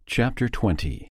Chapter 20.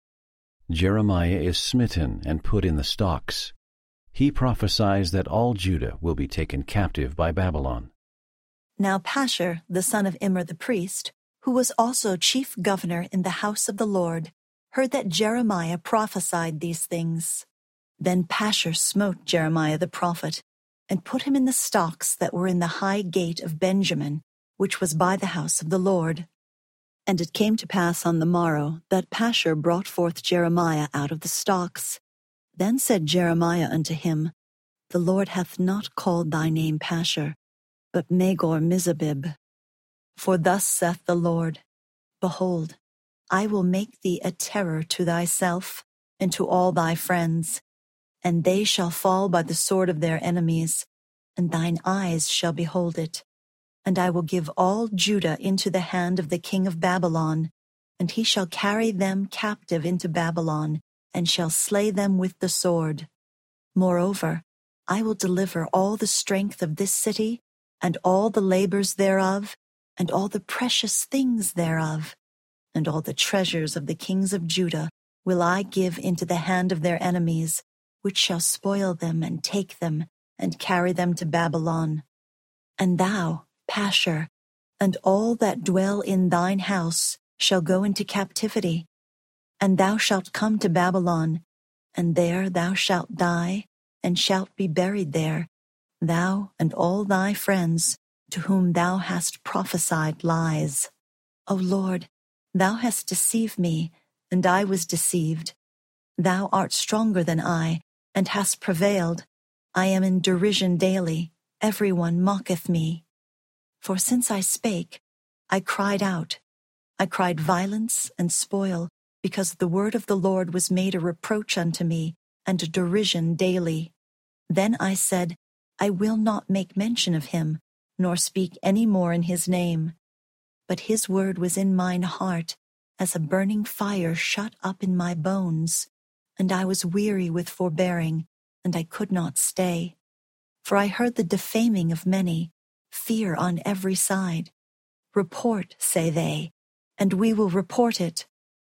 Jeremiah is smitten and put in the stocks. He prophesies that all Judah will be taken captive by Babylon. Now Pashur, the son of Immer the priest, who was also chief governor in the house of the Lord, heard that Jeremiah prophesied these things. Then Pashur smote Jeremiah the prophet, and put him in the stocks that were in the high gate of Benjamin, which was by the house of the Lord. And it came to pass on the morrow that Pashur brought forth Jeremiah out of the stocks. Then said Jeremiah unto him, The Lord hath not called thy name Pashur, but Magor-Mizabib. For thus saith the Lord, Behold, I will make thee a terror to thyself and to all thy friends, and they shall fall by the sword of their enemies, and thine eyes shall behold it. And I will give all Judah into the hand of the king of Babylon, and he shall carry them captive into Babylon, and shall slay them with the sword. Moreover, I will deliver all the strength of this city, and all the labors thereof, and all the precious things thereof, and all the treasures of the kings of Judah will I give into the hand of their enemies, which shall spoil them and take them, and carry them to Babylon. And thou, Pashur, and all that dwell in thine house shall go into captivity, and thou shalt come to Babylon, and there thou shalt die, and shalt be buried there, thou and all thy friends, to whom thou hast prophesied lies. O Lord, thou hast deceived me, and I was deceived. Thou art stronger than I, and hast prevailed. I am in derision daily, every one mocketh me. For since I spake, I cried out. I cried violence and spoil, because the word of the Lord was made a reproach unto me, and a derision daily. Then I said, I will not make mention of him, nor speak any more in his name. But his word was in mine heart, as a burning fire shut up in my bones, and I was weary with forbearing, and I could not stay. For I heard the defaming of many, fear on every side. Report, say they, and we will report it.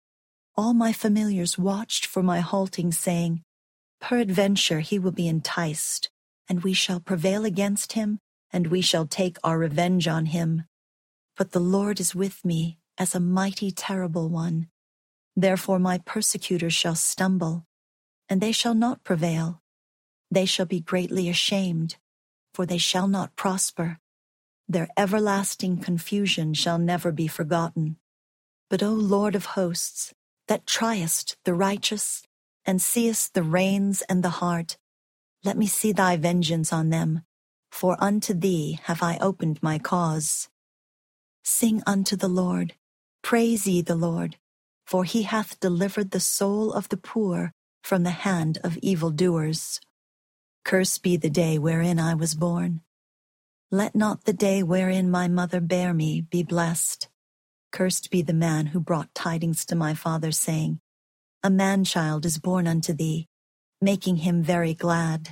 All my familiars watched for my halting, saying, Peradventure he will be enticed, and we shall prevail against him, and we shall take our revenge on him. But the Lord is with me as a mighty terrible one. Therefore my persecutors shall stumble, and they shall not prevail. They shall be greatly ashamed, for they shall not prosper. Their everlasting confusion shall never be forgotten. But, O Lord of hosts, that triest the righteous, and seest the reins and the heart, let me see thy vengeance on them, for unto thee have I opened my cause. Sing unto the Lord, praise ye the Lord, for he hath delivered the soul of the poor from the hand of evildoers. Cursed be the day wherein I was born. Let not the day wherein my mother bare me be blessed. Cursed be the man who brought tidings to my father, saying, A man-child is born unto thee, making him very glad.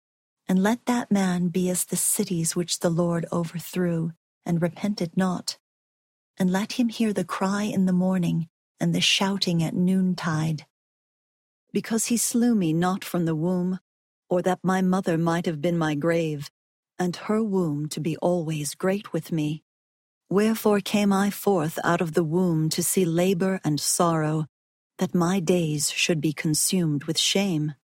And let that man be as the cities which the Lord overthrew, and repented not. And let him hear the cry in the morning, and the shouting at noontide. Because he slew me not from the womb, or that my mother might have been my grave, and her womb to be always great with me. Wherefore came I forth out of the womb to see labor and sorrow, that my days should be consumed with shame.